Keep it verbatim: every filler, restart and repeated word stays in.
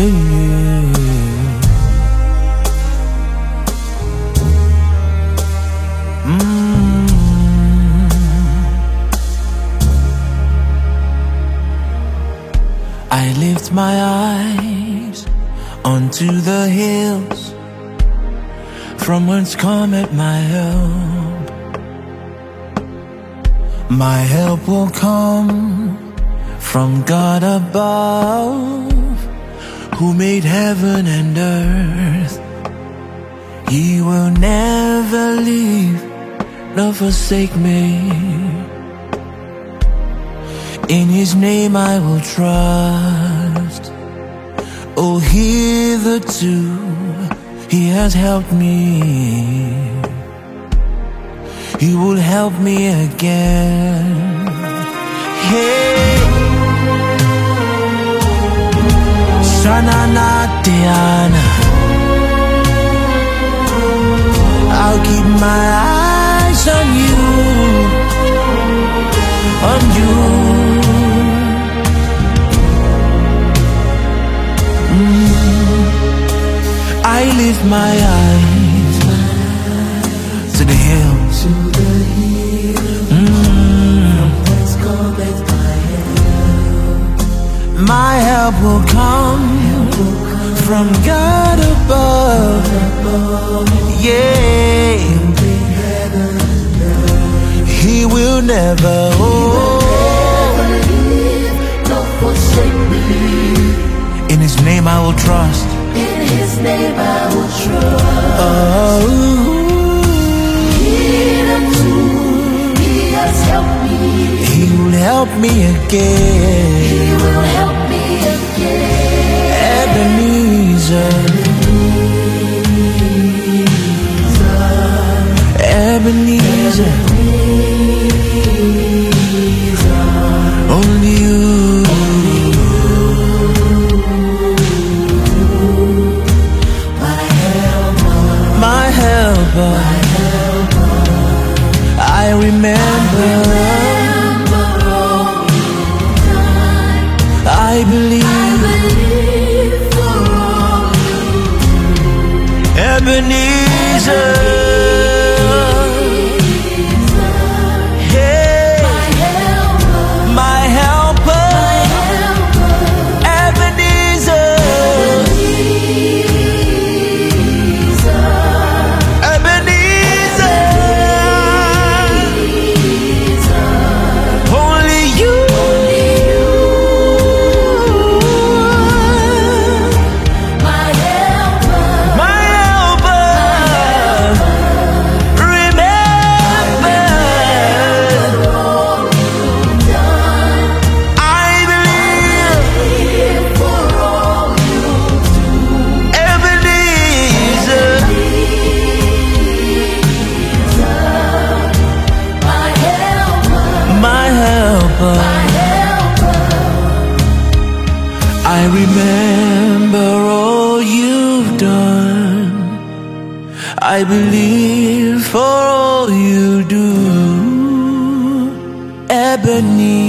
Mm. I lift my eyes unto the hills, from whence cometh my help. My help will come from God above, who made heaven and earth. He will never leave nor forsake me. In His name I will trust. Oh, hitherto He has helped me. He will help me again. Hey, Shanana Diana, I'll keep my eyes on you, on you. Mm. I lift my eyes to the hills. Mm. My help will come from God above. Yeah, He will never, oh, in His name I will trust. In His name I will trust. Oh, hitherto He has helped me. He will help me again. He will help me again. Ebenezer, Ebenezer, only you. My helper, I remember, I believe, Ebenezer, hey, my helper, Ebenezer. I remember all you've done. I believe for all you do, Ebenezer.